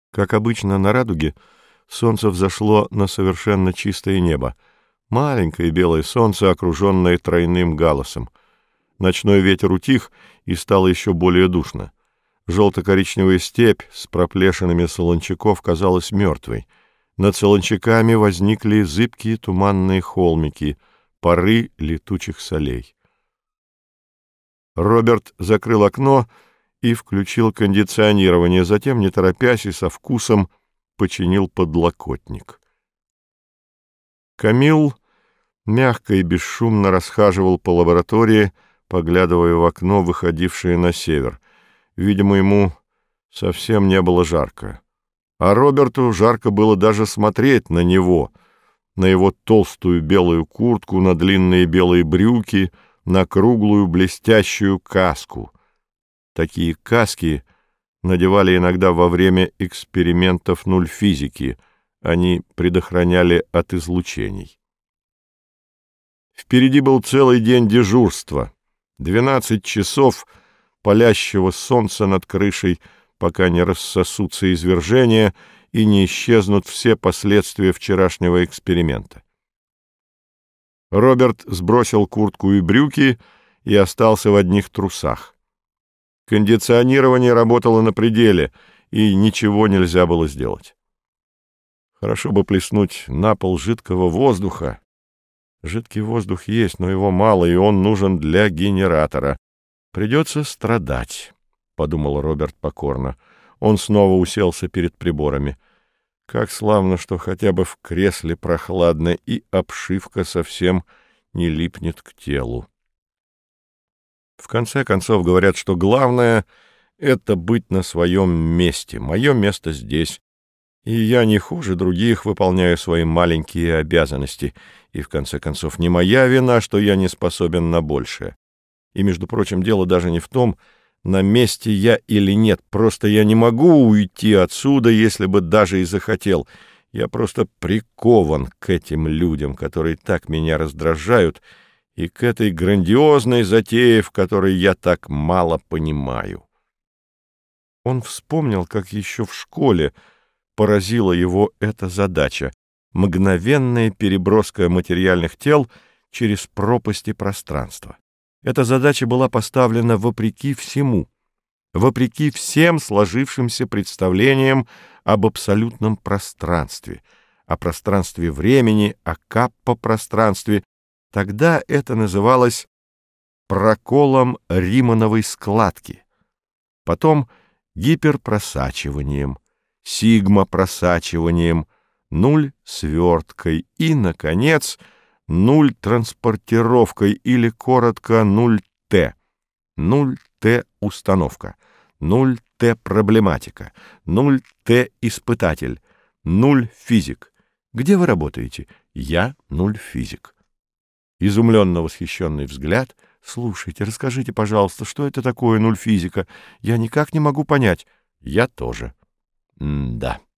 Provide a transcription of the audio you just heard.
Как обычно на радуге, солнце взошло на совершенно чистое небо. Маленькое белое солнце, окруженное тройным галласом. Ночной ветер утих, и стало еще более душно. Желто-коричневая степь с проплешинами солончаков казалась мертвой. Над солончаками возникли зыбкие туманные холмики, пары летучих солей. Роберт закрыл окно и включил кондиционирование, затем, не торопясь и со вкусом, починил подлокотник. Камил мягко и бесшумно расхаживал по лаборатории, поглядывая в окно, выходившее на север. Видимо, ему совсем не было жарко. А Роберту жарко было даже смотреть на него, на его толстую белую куртку, на длинные белые брюки, на круглую блестящую каску. Такие каски надевали иногда во время экспериментов нульфизики. Они предохраняли от излучений. Впереди был целый день дежурства. 12 часов палящего солнца над крышей, пока не рассосутся извержения и не исчезнут все последствия вчерашнего эксперимента. Роберт сбросил куртку и брюки и остался в одних трусах. Кондиционирование работало на пределе, и ничего нельзя было сделать. Хорошо бы плеснуть на пол жидкого воздуха. Жидкий воздух есть, но его мало, и он нужен для генератора. Придется страдать, — подумал Роберт покорно. Он снова уселся перед приборами. Как славно, что хотя бы в кресле прохладно, и обшивка совсем не липнет к телу. В конце концов, говорят, что главное — это быть на своем месте. Мое место здесь. И я не хуже других выполняю свои маленькие обязанности. И, в конце концов, не моя вина, что я не способен на большее. И, между прочим, дело даже не в том, на месте я или нет. Просто я не могу уйти отсюда, если бы даже и захотел. Я просто прикован к этим людям, которые так меня раздражают, и к этой грандиозной затее, в которой я так мало понимаю. Он вспомнил, как еще в школе поразила его эта задача — мгновенная переброска материальных тел через пропасти пространства. Эта задача была поставлена вопреки всему, вопреки всем сложившимся представлениям об абсолютном пространстве, о пространстве времени, о каппо-пространстве. Тогда это называлось проколом Римановой складки, потом гиперпросачиванием, сигма-просачиванием, нуль-сверткой и, наконец, нуль-транспортировкой или, коротко, нуль-Т. Нуль-Т-установка, нуль-Т-проблематика, нуль-Т-испытатель, нуль-физик. Где вы работаете? Я нуль-физик. Изумленно восхищенный взгляд. Слушайте, расскажите, пожалуйста, что это такое нуль-физика? Я никак не могу понять. Я тоже. Да.